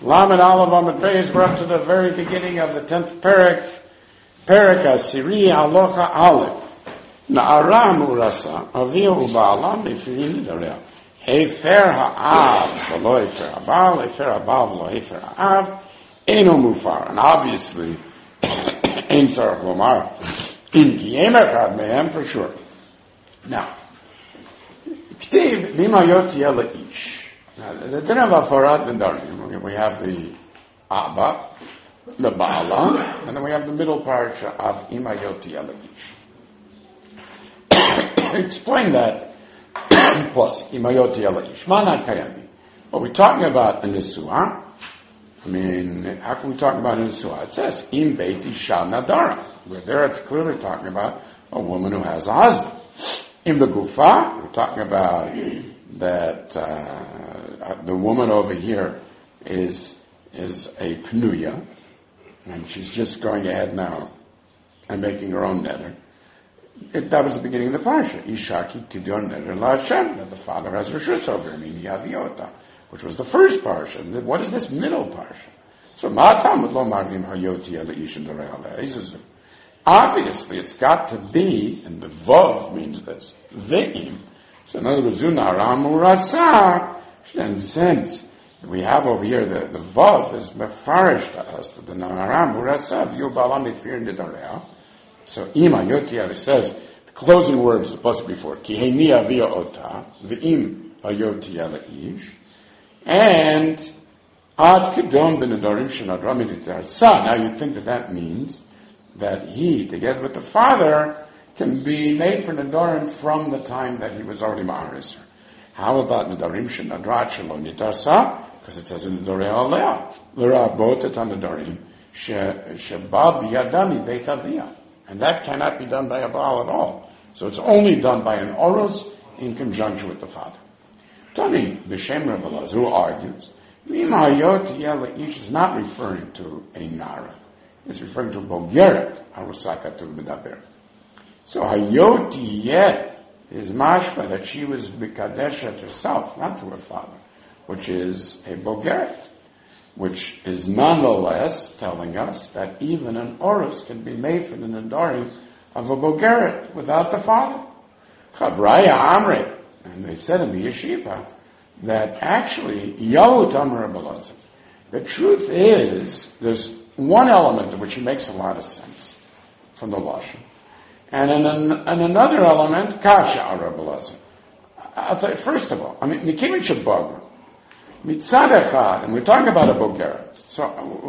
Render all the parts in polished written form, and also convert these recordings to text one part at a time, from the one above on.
Lamed Aleph Amud Beis, we're up to the very beginning of the 10th Perek Asiri Alocha Aleph. Na'ara Murasa, Avia Uba'ala, Mefirin Nidareh. Hefer Ha'av, V'lo Hefer Ha'bal, Hefer Ha'bal, V'lo Hefer Ha'av, Eno Mufar. And obviously, Ein Tzarech Lomar, Im Kiyem Echad Mehem, for sure. Now, K'tiv V'mayot Yela Ish. Now, the din of Afarat Nedarim, we have the Abba, the Ba'ala, and then we have the middle parsha of Imayot Yela Ish. Explain that, plus Imayot Yela Ish. Manat Kayami. What we're talking about in Nisua, I mean, how can we talk about in Nisua? It says, Im Beit Isha Nadara. Where there it's clearly talking about a woman who has a husband. In the Gufa, we're talking about that the woman over here is a Pnuya, and she's just going ahead now and making her own neder. That was the beginning of the parsha. Ishaki tidor neder la Hashem, that the father has reshus over him, yaviota, which was the first parsha. What is this middle parsha? So ma'atam lo marvim hayoti ala ishin d're'aleh. Obviously, it's got to be, and the vav means this, ve'im. So in other words, zunara murasa, in the sense, we have over here the vav is mefarish to us, that the nara murasa, v'yu ba'ala mefir nidareah. So ima yotia, it says, the closing words are supposed to be for, ki heini avia ota, ve'im hayotia la'ish, and ad kedom b'nedarim shenadra miditarsa. Now you think that means that he, together with the father, can be made for Nedarim from the time that he was already Ma'aris. How about Nedarim Shenadrat Shelo Nitarsa? Because it says in Nedorei Aleh, L'rabot et HaNedarim Sheba B'yadami Beit Aviyah. And that cannot be done by a Baal at all. So it's only done by an Oros in conjunction with the father. Tani, B'Shem Rebbe Lazar argues, V'imahayot Yela Ish is not referring to a Nara. It's referring to Bogeret, Arusaka to Medaber. So Hayoti Yet is mashma that she was B'Kadeshet herself, not to her father, which is a Bogeret, which is nonetheless telling us that even an Oros can be made for the Nedarim of a Bogeret without the father. Chavraya Amre, and they said in the yeshiva that actually Yahut Amr Belazim. The truth is, there's one element in which he makes a lot of sense from the Lashon. And another element, Kasha Arabelazim. I'll tell you, first of all, I mean, Nikimit Shabbagra, Mitzad Echad, and we're talking about a Bogeret. So,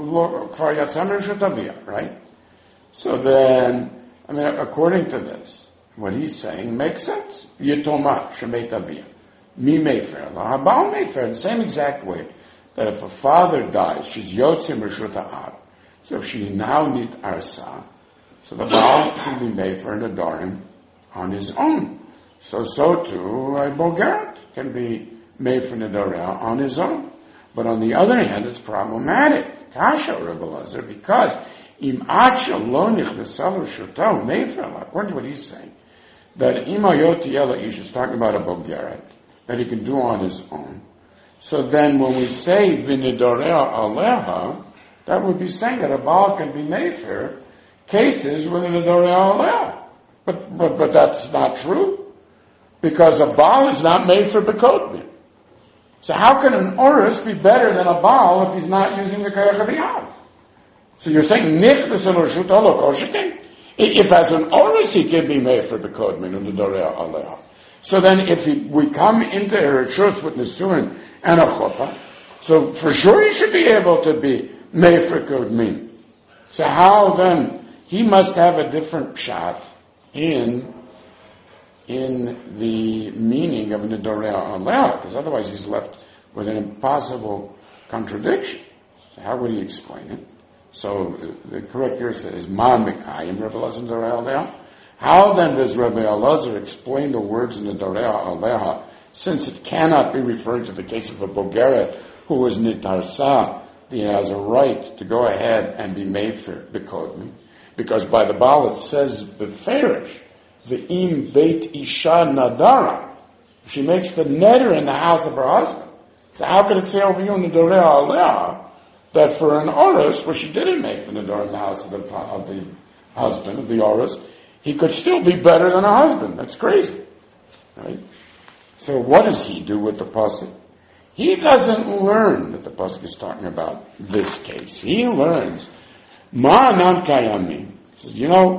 Kvar Yatzam Rishut, right? So then, I mean, according to this, what he's saying makes sense. Yitoma, Shemet Aviyah. Mi Mefer, Lahabal Mefer, the same exact way that if a father dies, she's Yotzim Rishut Ha'ab. So if she now needs arsa, so the Baal can be made for Nedarim on his own. So too, a Bogeret can be made for Nedarim on his own. But on the other hand, it's problematic. Kasha Rebbe Lazar, because im acha lo nichnasalu shutahu mefer, according to what he's saying, that imayot yela ish is talking about a Bogeret that he can do on his own. So then when we say v'nedareah aleha, that would be saying that a Baal can be made for cases with an Nedarim Aleh. But that's not true. Because a Baal is not made for Bekodmin. So how can an Oros be better than a Baal if he's not using the Kayach of the Av? So you're saying, if as an Oros he can be made for Bekodmin and Nedarim Aleh. So then if we come into Eretz with Nisuin and a Chuppah, so for sure he should be able to be Mefer Kodmin. So how then, he must have a different shot in the meaning of Nedarim Aleh, because otherwise he's left with an impossible contradiction. So how would he explain it? So the correct answer is Ma Mekayim Rebbe Elazar Nedarim Aleh. How then does Rebbe Elazar explain the words in Nedarim Aleh, since it cannot be referring to the case of a Bogeret who is Nitarsa? He has a right to go ahead and be made for Bekodmi. Because by the Baal it says Beferish, Ve'im Beit Isha Nadara. She makes the neder in the house of her husband. So how could it say over here in the Nedarim Aleh that for an Oros, where she didn't make the Nedarim in the house of the husband, of the Oros, he could still be better than a husband. That's crazy. Right? So what does he do with the pasuk? He doesn't learn that the pasuk is talking about this case. He learns, Ma nan kayamim. He says,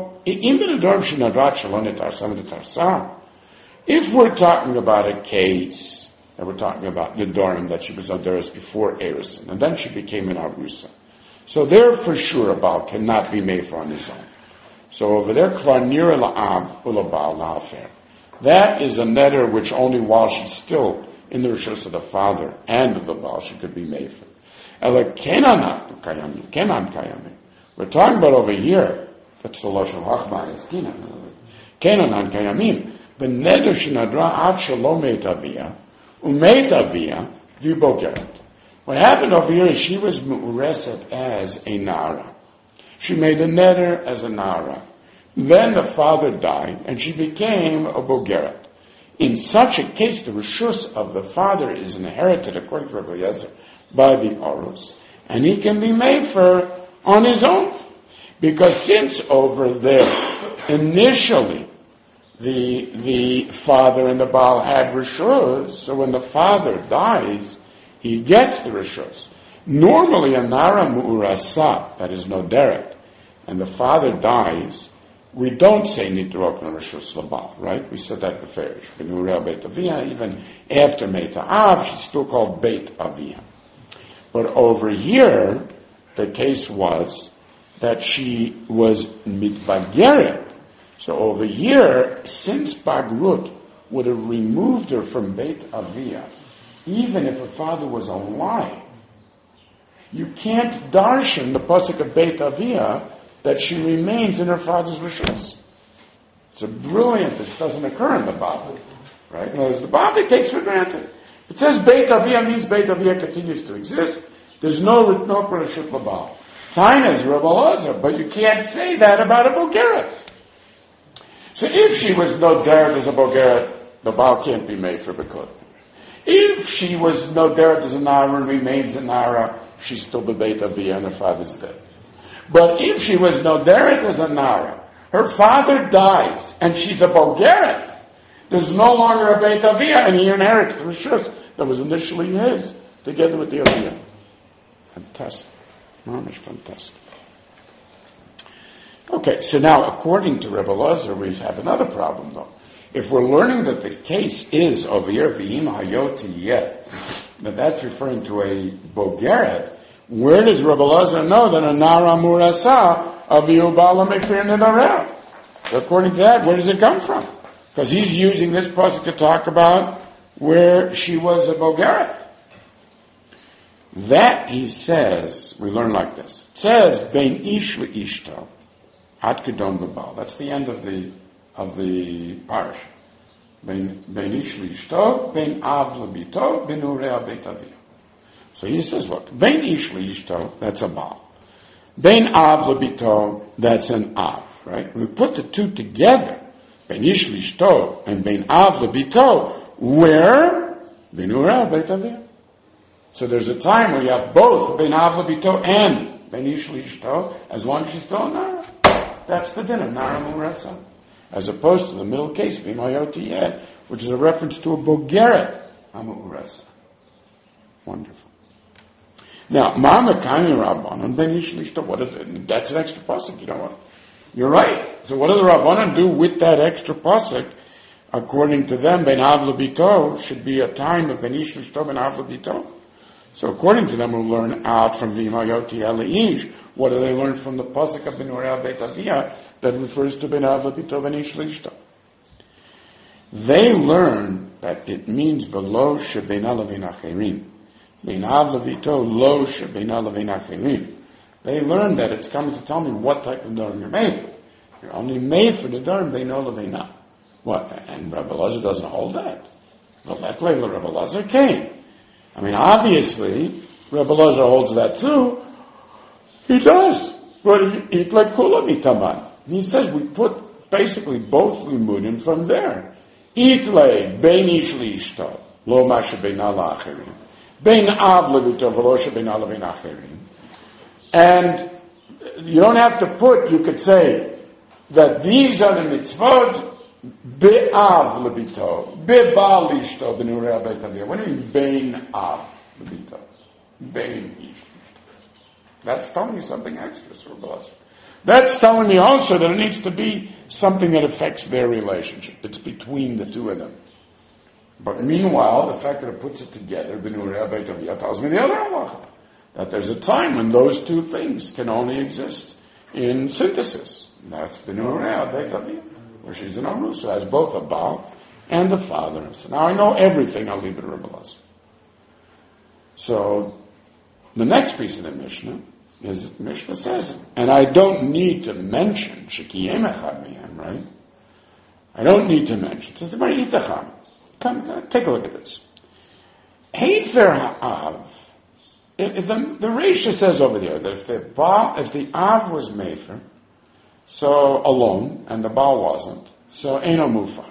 if we're talking about a case, and we're talking about Nedarim, that she was Nadaris before Erison, and then she became an Arusa. So there for sure a Baal cannot be made for on his own. So over there, Kvar Nira La'am Ulabal La'afer. That is a neder which only while she's still in the rishus of the father and of the Baal she could be made for. Ela Kenan Kayamim. We're talking about over here, that's the Lashon Hachma, is Kenan. Kenan Kayamim. The neder shenadra ad shalom meit avia, umeit avia v'bogeret. What happened over here is she was mu'ureset as a nara. She made a neder as a nara. Then the father died, and she became a bogeret. In such a case, the rishus of the father is inherited, according to Rabbi Yezer, by the Oros, and he can be made for on his own. Because since over there, initially, the father and the Baal had rishus, so when the father dies, he gets the rishus. Normally, a nara mu'urasa, that is no derek, and the father dies, we don't say nitrok and rishus labal, right? We said that before. Even after Meita Av, she's still called Beit Avia. But over here, the case was that she was mitbageret. So over here, since Bagrut would have removed her from Beit Avia, even if her father was alive, you can't darshan the pasuk of Beit Avia that she remains in her father's rishus. It's a brilliant, this doesn't occur in the Bavli, right? In other words, the Bavli takes for granted. If it says Beit Avia means Beit Avia continues to exist, there's no Rishut Labal. Taina is Rebbe Elazar, but you can't say that about a Bogeret. So if she was no deret as a Bogeret, the Baal can't be made for Bekut. If she was no deret as a Nara and remains a Nara, she's still the Beit Avia and her father's dead. But if she was no deret as a Nara, her father dies and she's a Bogeret, there's no longer a Beit Avia and he inherits the Rishus that was initially his, together with the Avia. Fantastic. Fantastic. Okay, so now according to Rebbe Elazar, we have another problem though. If we're learning that the case is over here, V'im Hayot Yet, that that's referring to a Bogeret, where does Rebbe Elazar know that a Nara Murasa Avihu Bala Mekfir Nedarer? According to that, where does it come from? Because he's using this pasuk to talk about where she was a Bogeret. That, he says, we learn like this. It says, Bein ish le'ishto, ad kedom b'bal. That's the end of the parish. Bein ish le'ishto, bein av le'bito, bein urea beit avia. So he says, look, Bein ish le'ishto, that's a bal. Bein av le'bito, that's an av, right? We put the two together, Bein ish le'ishto and bein av le'bito, where? Bein urea beit avia. So there's a time where you have both Bein Av Le'bito and Bein Ish Le'ishto, as long as she's still a Nara. That's the din of Nara Murasa. As opposed to the middle case, V'im Hayot Yet, which is a reference to a Bogeret Murasa. Wonderful. Now, Ma'ama Kani Rabbanon Bein Ish Le'ishto, what is it? That's an extra pasuk, you know what? You're right. So what do the Rabbanon do with that extra pasuk? According to them, Bein Av Le'bito should be a time of Bein Ish Le'ishto, Bein Av Le'bito. So according to them, we'll learn out from V'im Hayot Yet. What do they learn from the pasuk of Ben Uriah Beit Avia that refers to Ben Av Le'bito Ben Ish Le'ishto? They learn that it means below shebeina levin acherim. Ben Av Le'bito lo shebeina levin acherim. They learn that it's coming to tell me what type of Nedarim you're made for. You're only made for the Nedarim beino levina. What? And Rebbe Elazar doesn't hold that. But that way, Rebbe Elazar came. I mean, obviously, Rebbe Elazar holds that too. He does. But he like kula mitaman. He says we put basically both limudim from there. Itle bein ish leishto lo ma shebeina la'acherim bein av levito v'lo shebeina levin acherim And you don't have to put, you could say that these are the mitzvot, be'av lebito, be'bal ishto, b'nurei beit avia. What do you mean, bein av lebito? Bein ishto. That's telling you something extra, Sir Blas. That's telling me also that it needs to be something that affects their relationship. It's between the two of them. But meanwhile, the fact that it puts it together, b'nurei beit avia, tells me the other halacha. That there's a time when those two things can only exist in synthesis. And that's b'nurei beit avia, where she's an arusa, has both a Baal and the father. So now I know everything, I'll leave it to Rebbe Elazar. So, the next piece of the Mishnah is, the Mishnah says, and I don't need to mention, Shekiyem echad miyam, right? I don't need to mention. It says, come, take a look at this. Hefer ha'av, if the Reisha says over there that if the Av was Mefer, so alone, and the Baal wasn't, so Eino Mufa.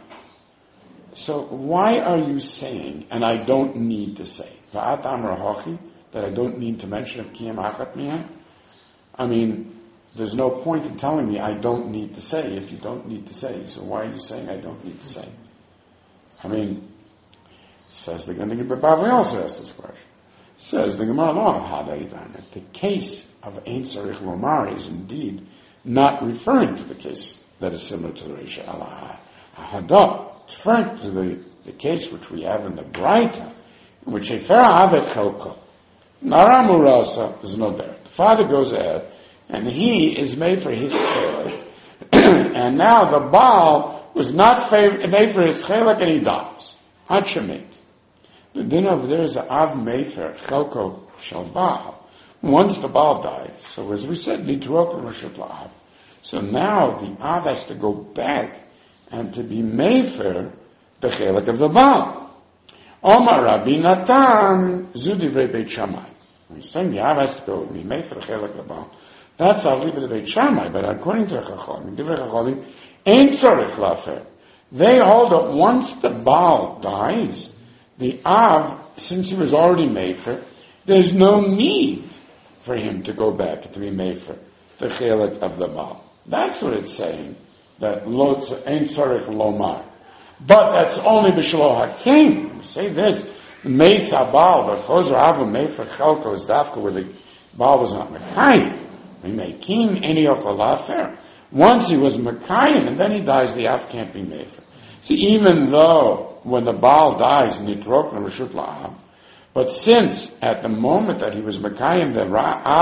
So why are you saying, and I don't need to say, Va'at Amar Hochi, that I don't need to mention of Kiyam Achat Miyah? I mean, there's no point in telling me I don't need to say if you don't need to say. So why are you saying I don't need to say? I mean, says the Gemara, but Bavli also asked this question. Says the Gemara, the case of Ein Sarich Lomar is indeed not referring to the case that is similar to the Reisha Allah Hadah. It's referring to the case which we have in the Braita, in which Hefer Avet Chelko. Nara Murasa is not there. The father goes ahead, and he is made for his chelak, and now the Baal was not made for his chelak, and he dies. Hachemit. The din over there is a Av made for Chelko Shel Baal. Once the Baal died, so as we said, Nitrok Rashut La'av. So now the Av has to go back and to be made for the chelak of the Baal. Omar Rabbi Natan Zudivrei Beit Shammai. He's saying the Av has to go be made for the chelak of the Baal. That's Av Liba Beit Shammai, but according to the Chachamim, Divrei Chachamim, ain't tzorich lafer. They hold that once the Baal dies, the Av, since he was already made for, there's no need for him to go back and to be made for the chelak of the Baal. That's what it's saying, that ain't tzorich lomar. But that's only b'shelo hakim. Say this, meis habal, the chozer avu made for chelko is dafka where the Baal was not mekayim. We make him any of lafer. Once he was mekayim and then he dies, the Av can't be made for. See, even though when the Baal dies, nitrok and reshut la'av, but since at the moment that he was mekayim, the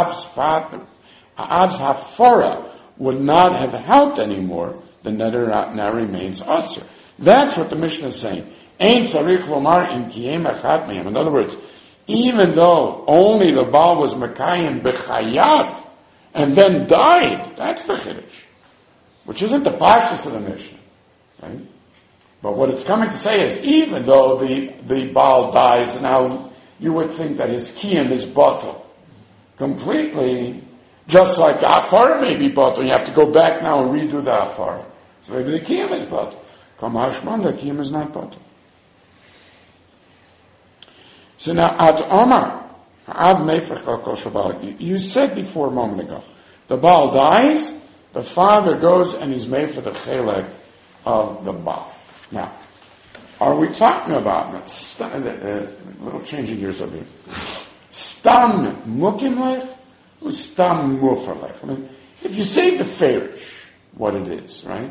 Av's hafora would not have helped anymore, the neder now remains usher. That's what the Mishnah is saying. Ein tzarich lomar im kiyem echad mehem. In other words, even though only the Baal was mekayim b'chayav and then died, that's the chiddush, which isn't the pashtus of the Mishnah, right? But what it's coming to say is, even though the Baal dies, now you would think that his kiyam is batal completely, just like the afar may be batal. You have to go back now and redo the afar. So maybe the kiyam is batal. Kamashman, the kiyam is not batal. So now, Ad Omar, Av Mefer Chelko Shel Baal. You said before a moment ago, the Baal dies, the father goes and he's made for the chelek of the Baal. Now, are we talking about, a little changing gears over here, Stam Mukim Lech or Stam Mufer Lech? I mean, if you say the Farish, what it is, right?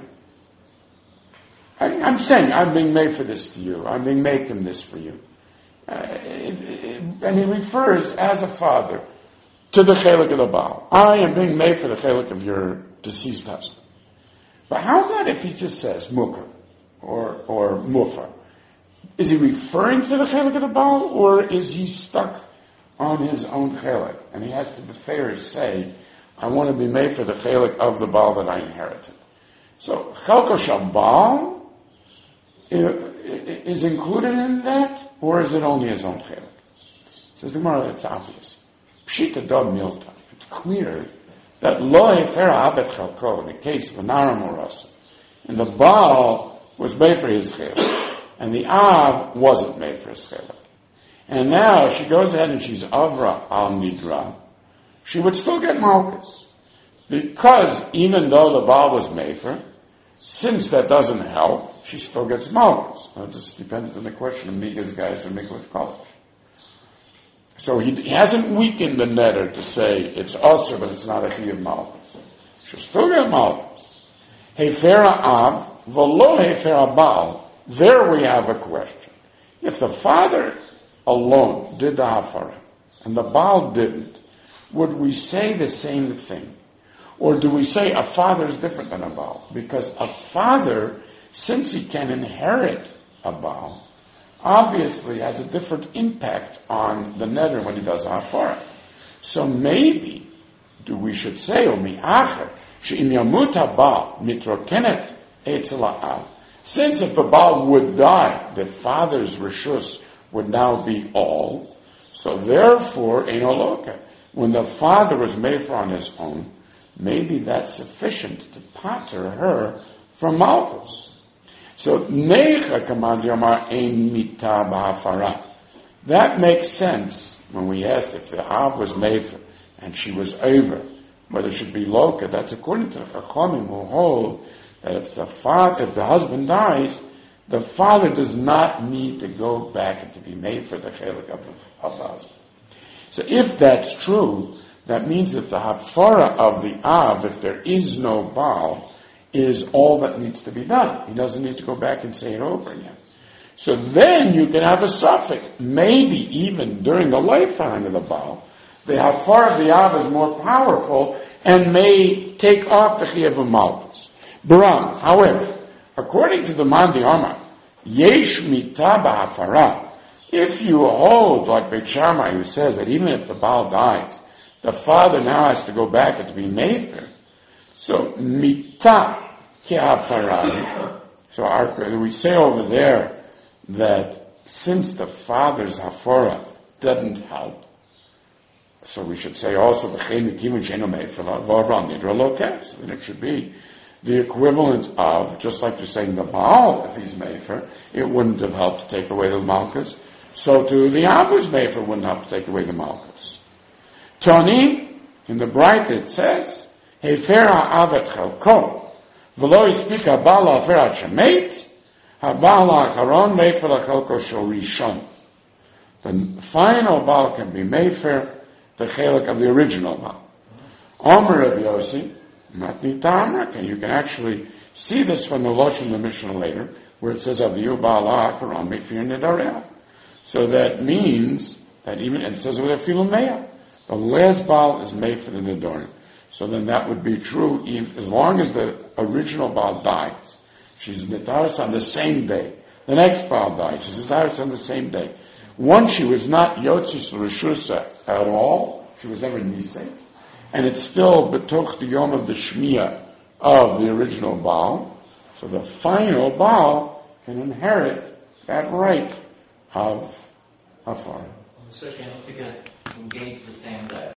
I'm saying, I'm being made for this to you. I'm being making this for you. And he refers as a father to the chelek of the Baal. I am being made for the chelek of your deceased husband. But how about if he just says Mukar or Mufar? Is he referring to the chelek of the Baal, or is he stuck on his own chelek? And he has to, the Farish, say, I want to be made for the chelek of the Baal that I inherited. So, Chelko Shel Baal is included in that, or is it only his own chelek? Says the Gemara, it's obvious. Pshita dog milta. It's clear that lo hefera abet chelko, in the case of Nara Morasa, and the Baal was made for his chelek, and the Av wasn't made for his chelek. And now she goes ahead and she's Avra al Nidra. she would still get malchus. Because even though the Baal was mefer, since that doesn't help, she still gets malchus. Now, this depends on the question of Miga's guys or Miga's college. So he hasn't weakened the netter to say it's usher, but it's not a chiyuv malchus. She'll still get malchus. Hefera av, v'lo hefera baal. There we have a question. If the father alone did the hafara, and the Baal didn't, would we say the same thing? Or do we say a father is different than a Baal? Because a father, since he can inherit a Baal, obviously has a different impact on the netter when he does a hafara. So maybe, we should say, U'mi'acher, she'im yamut ha-Baal mitrokenet etzel ha'av. Since if the Baal would die, the father's reshus would now be all. So therefore, ein oloka. When the father was made for on his own, maybe that's sufficient to pater her from malchus. So neicha kamad yomar ein mita b'hafara. That makes sense when we asked if the av was made for and she was over, whether it should be loka. That's according to the Chachamim who hold that if the husband dies, the father does not need to go back and to be made for the chelik of the husband. So if that's true, that means that the hafara of the av, if there is no Baal, is all that needs to be done. He doesn't need to go back and say it over again. So then you can have a suffix. Maybe even during the lifetime of the Baal, the hafara of the av is more powerful and may take off the chiyuv of malchus. Baram, however, according to the Mandi Amar, yesh mita b'hafara. If you hold like Beit Shammai, who says that even if the Baal dies, the father now has to go back and to be made for. So mita kehafara. So we say over there that since the father's hafara doesn't help, so we should say also the chemikim sheno meifela v'aram nidra lokes. And it should be the equivalent of, just like you're saying the Baal, if he's mefer, it wouldn't have helped to take away the malchus. So to the Abu's mefer wouldn't help to take away the malchus. Tony, in the Bright it says, Hefer ha'avet chelko, v'lo yispik ha'bal ha'afer ha'shemet, ha'bal ha'akaron mefer ha'chelko shel rishon. The final Baal can be mefer the chelik of the original Baal. Omer Rabbi Yossi, Matni Tamra, and you can actually see this from the Lashon of the Mishnah later, where it says of the Baal ha'akaron mefer nidarel. So that means that even, and it says over there, Filumeya, the last Baal is made for the Nidorim. So then that would be true even, as long as the original Baal dies. She's Nitaris on the same day. The next Baal dies. She's Nitaris on the same day. Once she was not Yotzis Rishusa at all, she was never Nisei, and it's still B'toch the Yom of the Shmiya of the original Baal. So the final Baal can inherit that right of hafara. So she has to get engaged the same day.